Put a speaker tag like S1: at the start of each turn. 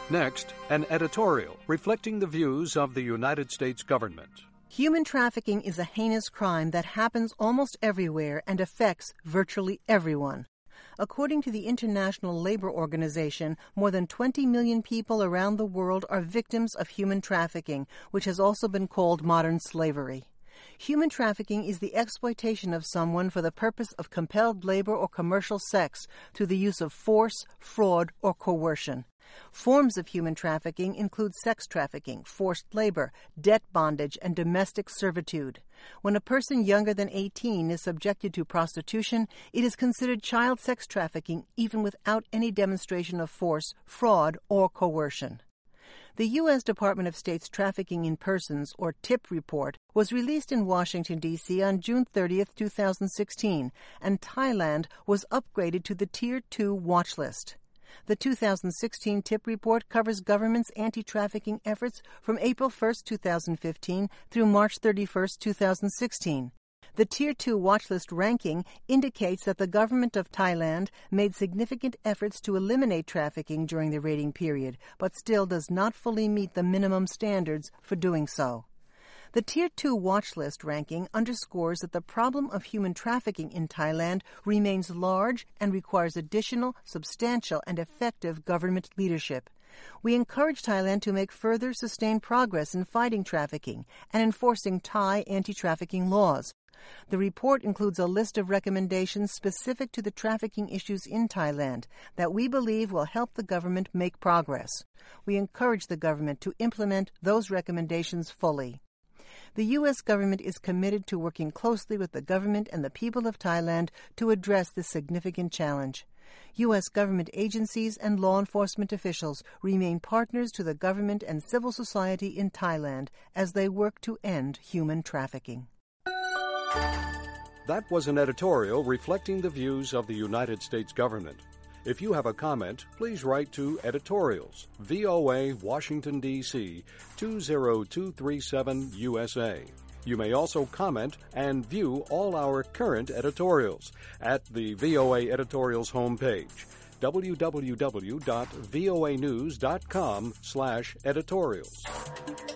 S1: Next, an editorial reflecting the views of the United States government.
S2: Human trafficking is a heinous crime that happens almost everywhere and affects virtually everyone. According to the International Labor Organization, more than 20 million people around the world are victims of human trafficking, which has also been called modern slavery. Human trafficking is the exploitation of someone for the purpose of compelled labor or commercial sex through the use of force, fraud, or coercion. Forms of human trafficking include sex trafficking, forced labor, debt bondage, and domestic servitude. When a person younger than 18 is subjected to prostitution, it is considered child sex trafficking even without any demonstration of force, fraud, or coercion. The U.S. Department of State's Trafficking in Persons, or TIP report, was released in Washington, D.C. on June 30, 2016, and Thailand was upgraded to the Tier 2 watch list. The 2016 TIP report covers government's anti-trafficking efforts from April 1, 2015 through March 31, 2016. The Tier 2 watch list ranking indicates that the government of Thailand made significant efforts to eliminate trafficking during the rating period, but still does not fully meet the minimum standards for doing so. The Tier 2 watch list ranking underscores that the problem of human trafficking in Thailand remains large and requires additional, substantial, and effective government leadership. We encourage Thailand to make further sustained progress in fighting trafficking and enforcing Thai anti-trafficking laws. The report includes a list of recommendations specific to the trafficking issues in Thailand that we believe will help the government make progress. We encourage the government to implement those recommendations fully. The U.S. government is committed to working closely with the government and the people of Thailand to address this significant challenge. U.S. government agencies and law enforcement officials remain partners to the government and civil society in Thailand as they work to end human trafficking.
S1: That was an editorial reflecting the views of the United States government. If you have a comment, please write to Editorials, VOA, Washington, D.C., 20237 USA. You may also comment and view all our current editorials at the VOA Editorials homepage, www.voanews.com/editorials.